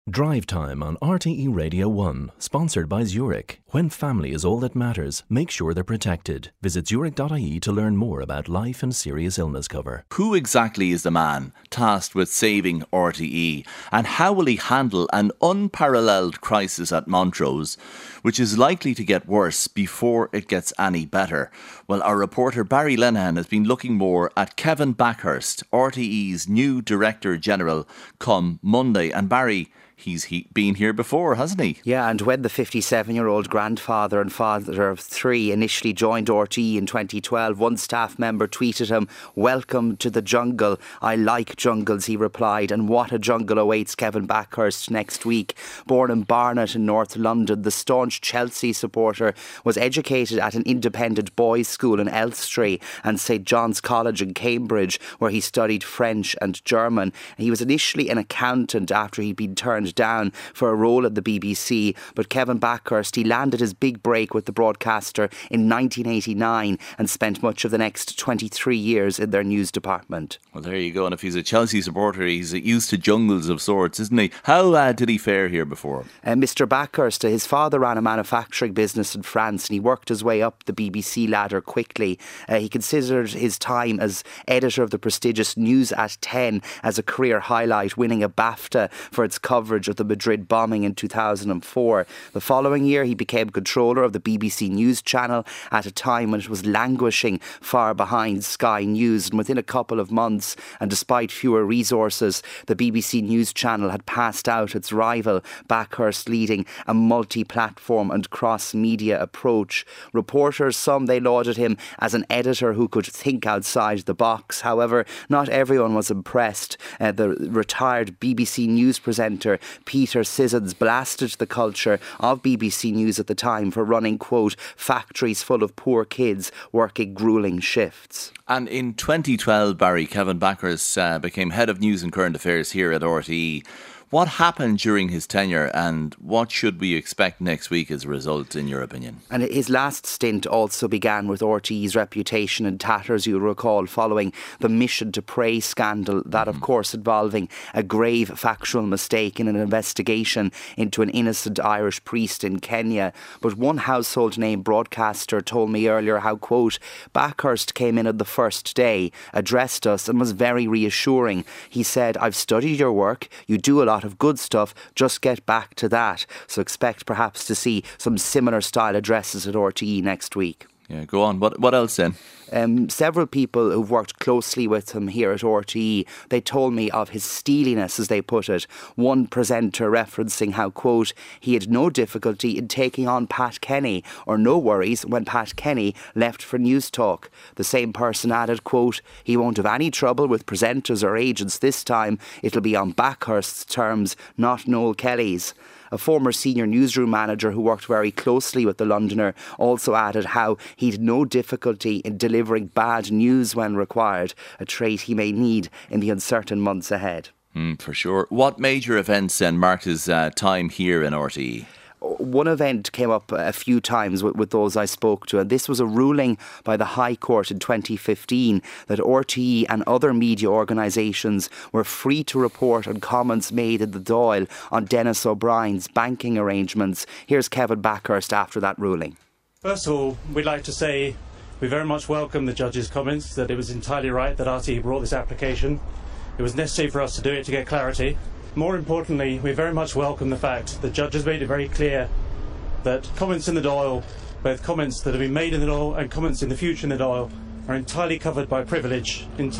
Drive Time on RTE Radio 1, sponsored by Zurich. When family is all that matters, make sure they're protected. Visit zurich.ie to learn more about life and serious illness cover. Who exactly is the man tasked with saving RTE, and how will he handle an unparalleled crisis at Montrose, which is likely to get worse before it gets any better? Well, our reporter Barry Lenihan has been looking more at Kevin Backhurst, RTE's new Director General, come Monday. And Barry, he's been here before, hasn't he? Yeah, and when the 57-year-old grandfather and father of three initially joined RTE in 2012, one staff member tweeted him, "Welcome to the jungle. I like jungles," he replied. And what a jungle awaits Kevin Backhurst next week. Born in Barnet in North London, the staunch Chelsea supporter was educated at an independent boys' school in Elstree and St John's College in Cambridge, where he studied French and German. He was initially an accountant after he'd been turned down for a role at the BBC, but Kevin Backhurst, he landed his big break with the broadcaster in 1989 and spent much of the next 23 years in their news department. Well, there you go. And if he's a Chelsea supporter, he's used to jungles of sorts, isn't he? How did he fare here before? Mr Backhurst, his father ran a manufacturing business in France and he worked his way up the BBC ladder quickly. He considered his time as editor of the prestigious News at 10 as a career highlight, winning a BAFTA for its coverage of the Madrid bombing in 2004. The following year he became controller of the BBC News channel at a time when it was languishing far behind Sky News, and within a couple of months, and despite fewer resources, the BBC News channel had passed out its rival, Backhurst leading a multi-platform and cross-media approach. Reporters, some they lauded him as an editor who could think outside the box. However, not everyone was impressed. The retired BBC News presenter Peter Sissons blasted the culture of BBC News at the time for running, quote, factories full of poor kids working gruelling shifts. And in 2012, Barry, Kevin Backhurst became head of news and current affairs here at RTE. What happened during his tenure and what should we expect next week as a result, in your opinion? And his last stint also began with RTE's reputation in tatters, you'll recall, following the Mission to Pray scandal, that of course involving a grave factual mistake in an investigation into an innocent Irish priest in Kenya. But one household name broadcaster told me earlier how, quote, Backhurst came in on the first day, addressed us and was very reassuring. He said, "I've studied your work, you do a lot of good stuff, just get back to that." So expect perhaps to see some similar style addresses at RTE next week. Yeah, go on. What else then? Several people who've worked closely with him here at RTE, they told me of his steeliness, as they put it. One presenter referencing how, quote, he had no difficulty in taking on Pat Kenny, or no worries when Pat Kenny left for News Talk. The same person added, quote, he won't have any trouble with presenters or agents this time. It'll be on Backhurst's terms, not Noel Kelly's. A former senior newsroom manager who worked very closely with the Londoner also added how he'd no difficulty in delivering bad news when required, a trait he may need in the uncertain months ahead. For sure. What major events then marked his time here in RTE? One event came up a few times with those I spoke to, and this was a ruling by the High Court in 2015 that RTE and other media organisations were free to report on comments made in the Dáil on Dennis O'Brien's banking arrangements. Here's Kevin Backhurst after that ruling. First of all, we'd like to say we very much welcome the judge's comments that it was entirely right that RTE brought this application. It was necessary for us to do it to get clarity. More importantly, we very much welcome the fact the judge has made it very clear that comments in the Dáil, both comments that have been made in the Dáil and comments in the future in the Dáil, are entirely covered by privilege, and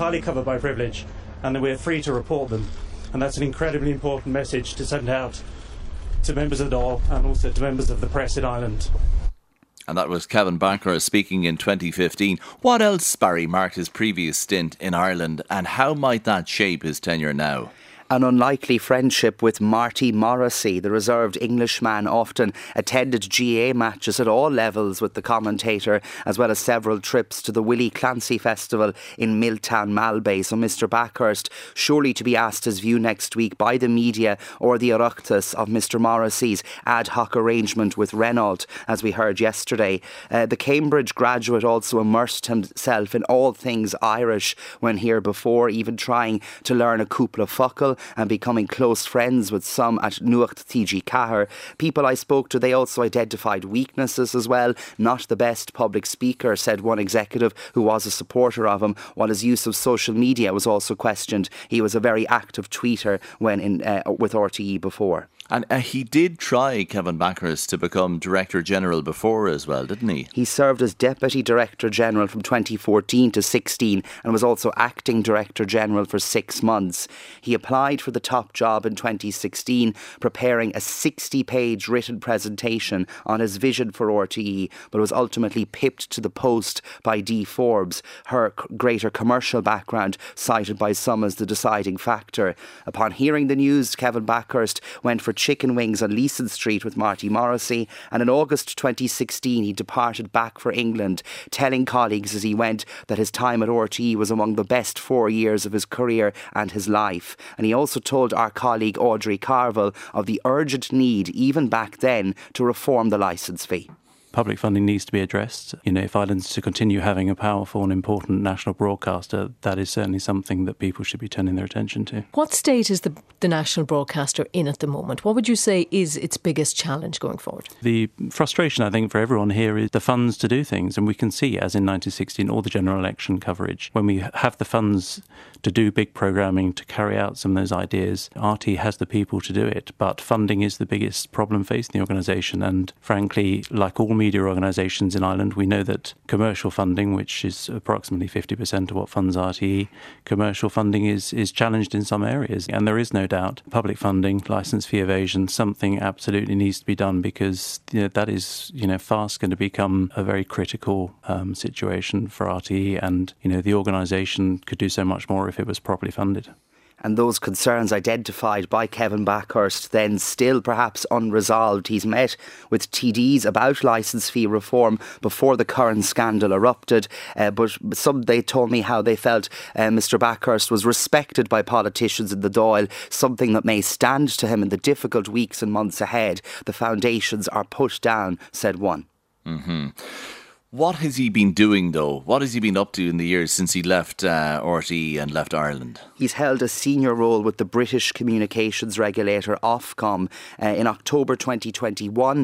that we are free to report them. And that's an incredibly important message to send out to members of the Dáil and also to members of the press in Ireland. And that was Kevin Backhurst speaking in 2015. What else, Barry, marked his previous stint in Ireland, and how might that shape his tenure now? An unlikely friendship with Marty Morrissey. The reserved Englishman often attended GAA matches at all levels with the commentator, as well as several trips to the Willie Clancy Festival in Milltown Malbay. So Mr Backhurst surely to be asked his view next week by the media or the Oireachtas of Mr Morrissey's ad hoc arrangement with Renault, as we heard yesterday. The Cambridge graduate also immersed himself in all things Irish when here before, even trying to learn a couple of focal and becoming close friends with some at Nuacht TG Cahir. People I spoke to, they also identified weaknesses as well. Not the best public speaker, said one executive who was a supporter of him, while his use of social media was also questioned. He was a very active tweeter when with RTE before. And he did try, Kevin Bakhurst, to become Director General before as well, didn't he? He served as Deputy Director General from 2014 to 16 and was also Acting Director General for 6 months. He applied for the top job in 2016, preparing a 60-page written presentation on his vision for RTE, but was ultimately pipped to the post by Dee Forbes, her greater commercial background cited by some as the deciding factor. Upon hearing the news, Kevin Bakhurst went for chicken wings on Leeson Street with Marty Morrissey, and in August 2016 he departed back for England, telling colleagues as he went that his time at RTE was among the best 4 years of his career and his life. And he also told our colleague Audrey Carville of the urgent need, even back then, to reform the licence fee. Public funding needs to be addressed. If Ireland's to continue having a powerful and important national broadcaster, that is certainly something that people should be turning their attention to. What state is the national broadcaster in at the moment? What would you say is its biggest challenge going forward? The frustration, I think, for everyone here is the funds to do things. And we can see, as in 1916, all the general election coverage, when we have the funds to do big programming, to carry out some of those ideas, RTE has the people to do it. But funding is the biggest problem facing the organisation. And frankly, like all media organisations in Ireland, we know that commercial funding, which is approximately 50% of what funds RTE, commercial funding is challenged in some areas. And there is no doubt public funding, licence fee evasion, something absolutely needs to be done, because that is fast going to become a very critical situation for RTE, and the organisation could do so much more if it was properly funded. And those concerns identified by Kevin Bakhurst then still perhaps unresolved. He's met with TDs about licence fee reform before the current scandal erupted, but they told me how they felt Mr Bakhurst was respected by politicians in the Dáil, something that may stand to him in the difficult weeks and months ahead. The foundations are put down, said one. Mm-hmm. What has he been doing, though? What has he been up to in the years since he left RTE and left Ireland? He's held a senior role with the British communications regulator Ofcom. In October 2021,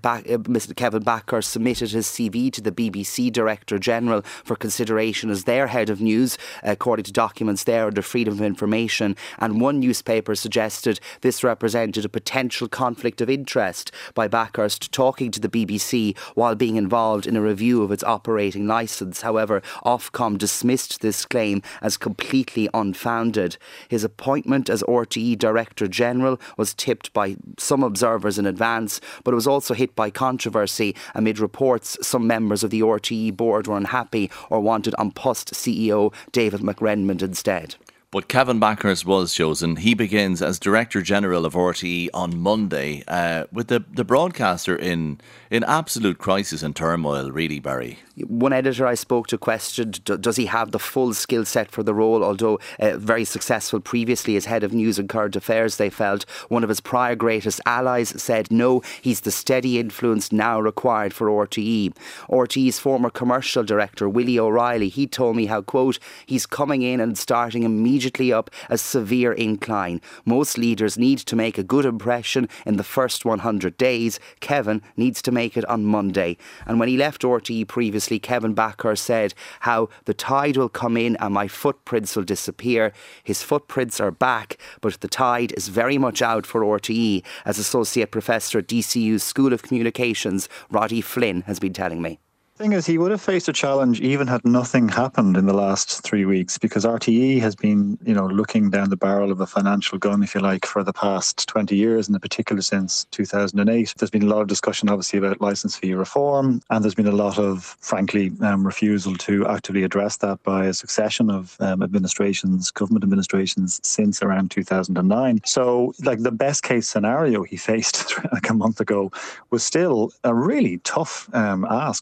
Mr Kevin Bakhurst submitted his CV to the BBC Director General for consideration as their head of news, according to documents there under Freedom of Information. And one newspaper suggested this represented a potential conflict of interest by Bakhurst talking to the BBC while being involved in a review of its operating licence. However, Ofcom dismissed this claim as completely unfounded. His appointment as RTE Director General was tipped by some observers in advance, but it was also hit by controversy amid reports some members of the RTE board were unhappy or wanted An Post CEO David McRedmond instead. But Kevin Bakhurst was chosen. He begins as Director General of RTE on Monday, with the broadcaster in absolute crisis and turmoil, really, Barry. One editor I spoke to questioned, does he have the full skill set for the role? Although very successful previously as head of news and current affairs, they felt. One of his prior greatest allies said no, he's the steady influence now required for RTE. RTE's former commercial director, Willie O'Reilly, he told me how, quote, he's coming in and starting immediately up a severe incline. Most leaders need to make a good impression in the first 100 days. Kevin needs to make it on Monday. And when he left RTE previously, Kevin Bakhurst said how the tide will come in and my footprints will disappear. His footprints are back, but the tide is very much out for RTE, as Associate Professor at DCU's School of Communications, Roddy Flynn, has been telling me. The thing is, he would have faced a challenge even had nothing happened in the last 3 weeks, because RTE has been, looking down the barrel of a financial gun, if you like, for the past 20 years, and in particular since 2008. There's been a lot of discussion, obviously, about licence fee reform, and there's been a lot of, frankly, refusal to actively address that by a succession of government administrations since around 2009. So, the best case scenario he faced like a month ago was still a really tough ask for anyone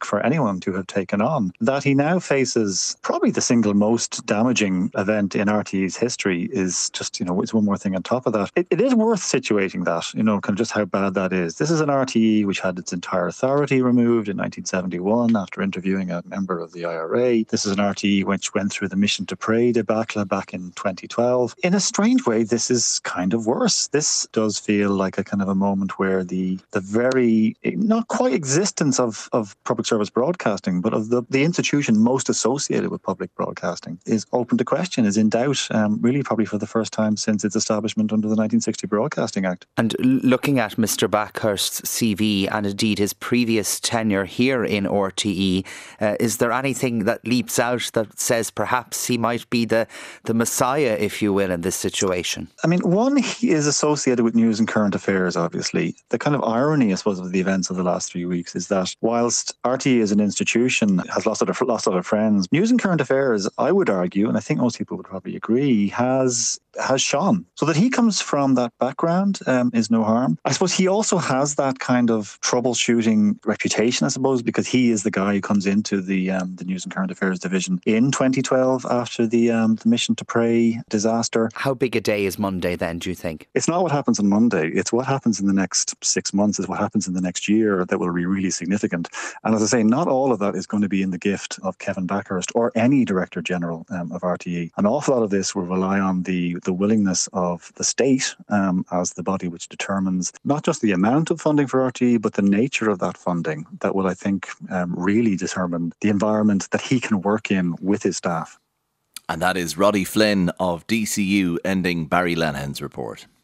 anyone to have taken on. That he now faces probably the single most damaging event in RTE's history is just, it's one more thing on top of that. It is worth situating that, kind of just how bad that is. This is an RTE which had its entire authority removed in 1971 after interviewing a member of the IRA. This is an RTE which went through the Mission to Pray debacle back in 2012. In a strange way, this is kind of worse. This does feel like a kind of a moment where the very, not quite existence of public service broadcasting, but of the institution most associated with public broadcasting is open to question, is in doubt, really probably for the first time since its establishment under the 1960 Broadcasting Act. And looking at Mr. Backhurst's CV and indeed his previous tenure here in RTE, is there anything that leaps out that says perhaps he might be the messiah, if you will, in this situation? I mean, one, he is associated with news and current affairs, obviously. The kind of irony, I suppose, of the events of the last 3 weeks is that whilst RTE as an institution has lost a lot of friends, news and current affairs, I would argue, and I think most people would probably agree, has shone. So that he comes from that background is no harm. I suppose he also has that kind of troubleshooting reputation, I suppose, because he is the guy who comes into the News and Current Affairs division in 2012 after the Mission to Pray disaster. How big a day is Monday then, do you think? It's not what happens on Monday. It's what happens in the next 6 months, is what happens in the next year that will be really significant. And as I say, not all of that is going to be in the gift of Kevin Backhurst or any Director General of RTE. An awful lot of this will rely on the willingness of the state as the body which determines not just the amount of funding for RTE, but the nature of that funding that will, I think, really determine the environment that he can work in with his staff. And that is Roddy Flynn of DCU ending Barry Lenihan's report.